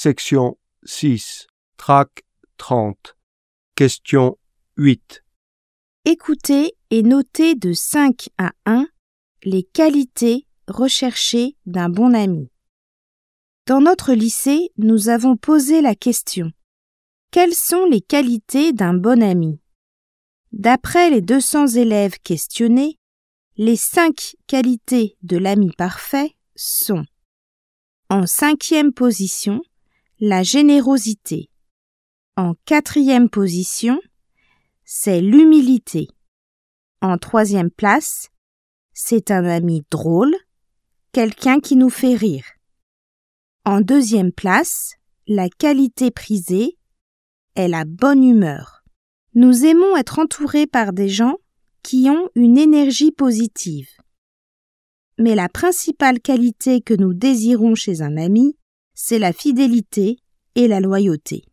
Section 6. Trac 30. Question 8. Écoutez et notez de 5 à 1 les qualités recherchées d'un bon ami. Dans notre lycée, nous avons posé la question: quelles sont les qualités d'un bon ami? D'après les 200 élèves questionnés, les 5 qualités de l'ami parfait sont: en 5e position, la générosité. En 4e position, c'est l'humilité. En 3e place, c'est un ami drôle, quelqu'un qui nous fait rire. En 2e place, la qualité prisée est la bonne humeur. Nous aimons être entourés par des gens qui ont une énergie positive. Mais la principale qualité que nous désirons chez un ami, c'est la fidélité et la loyauté.